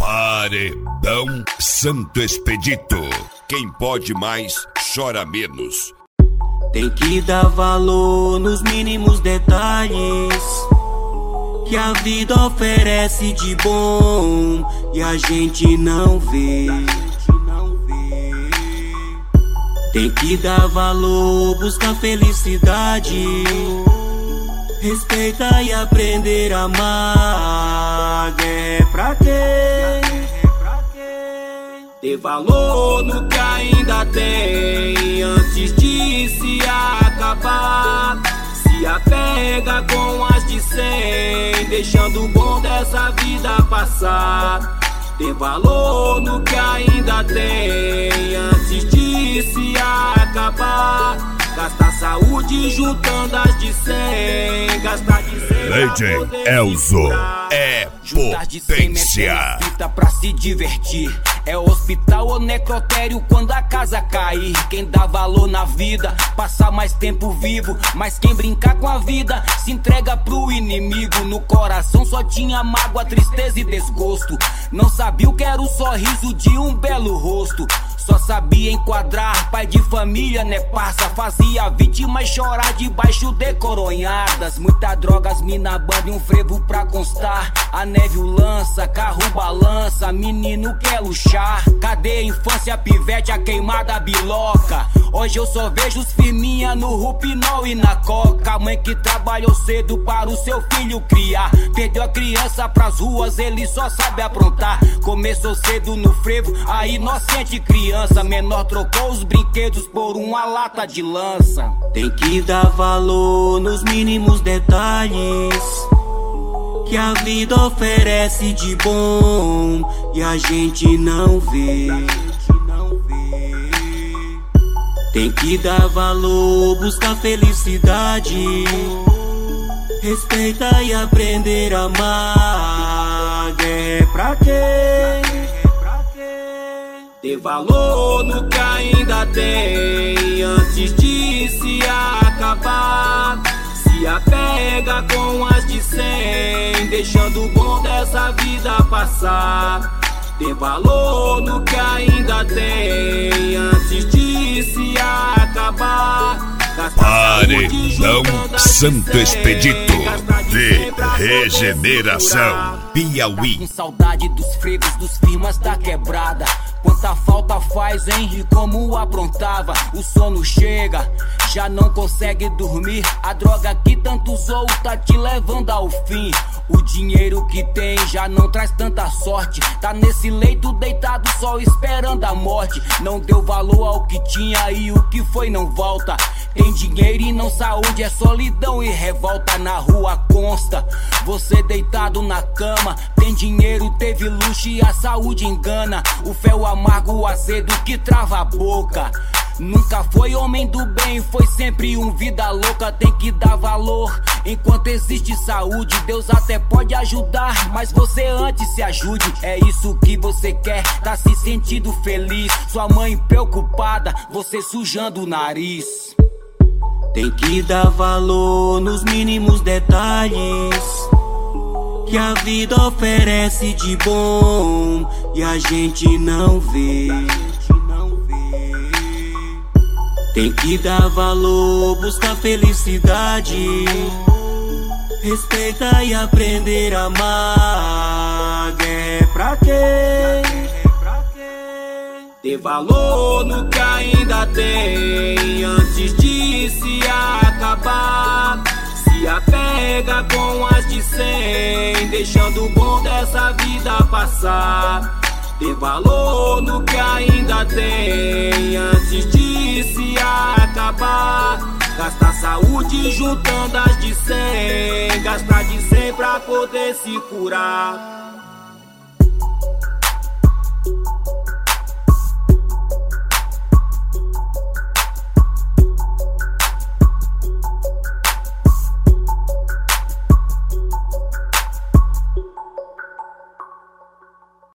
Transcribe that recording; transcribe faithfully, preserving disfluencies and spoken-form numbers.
Paredão Santo Expedito. Quem pode mais, chora menos. Tem que dar valor nos mínimos detalhes que a vida oferece de bom e a gente não vê. Tem que dar valor, buscar felicidade, respeita e aprender a amar. É pra quê? Ter valor no que ainda tem antes de se acabar. Se apega com as de cem, deixando o bom dessa vida passar. Ter valor no que ainda tem antes de se acabar. Gastar saúde juntando as de cem. Gastar de cem Legend Elzo é potência. Pra se divertir. É hospital ou necrotério quando a casa cair. Quem dá valor na vida passa mais tempo vivo, mas quem brincar com a vida se entrega pro inimigo. No coração só tinha mágoa, tristeza e desgosto. Não sabia o que era o sorriso de um belo rosto. Só sabia enquadrar, pai de família, né parça. Fazia vítimas chorar debaixo de coronhadas. Muita drogas, mina, banda e um frevo pra constar. A neve o lança, carro balança, menino quer luxar. Cadê a infância, pivete, a queimada biloca? Hoje eu só vejo os firminha no Rupinol e na coca. Mãe que trabalhou cedo para o seu filho criar. Perdeu a criança pras ruas, ele só sabe aprontar. Começou cedo no frevo, a inocente criança. Menor trocou os brinquedos por uma lata de lança. Tem que dar valor nos mínimos detalhes que a vida oferece de bom e a gente não vê. Tem que dar valor, buscar felicidade, respeita e aprender a amar. É pra quê? Ter valor no que ainda tem antes de se acabar. Se apega com as de cem, deixando o bom dessa vida passar. Ter valor no que ainda tem antes de se acabar. Paredão Santo Expedito de regeneração Piauí. Com saudade dos frevos, dos firmas da quebrada. Quanta falta faz, hein? E como aprontava. O sono chega, já não consegue dormir. A droga que tanto usou tá te levando ao fim. O dinheiro que tem já não traz tanta sorte. Tá nesse leito deitado só esperando a morte. Não deu valor ao que tinha e o que foi não volta. Tem dinheiro e não saúde, é solidão e revolta. Na rua consta, você deitado na cama. Tem dinheiro, teve luxo e a saúde engana. O fel amargo, o azedo que trava a boca. Nunca foi homem do bem, foi sempre um vida louca. Tem que dar valor enquanto existe saúde. Deus até pode ajudar, mas você antes se ajude. É isso que você quer, tá se sentindo feliz. Sua mãe preocupada, você sujando o nariz. Tem que dar valor nos mínimos detalhes que a vida oferece de bom e a gente não vê. Tem que dar valor, buscar felicidade, respeita e aprender a amar. É pra quê? Ter valor no que ainda tem antes de se acabar. Se apega com as de cem, deixando o bom dessa vida passar. Ter valor no que ainda tem antes de se acabar. Gastar saúde juntando as de cem. Gastar de cem pra poder se curar.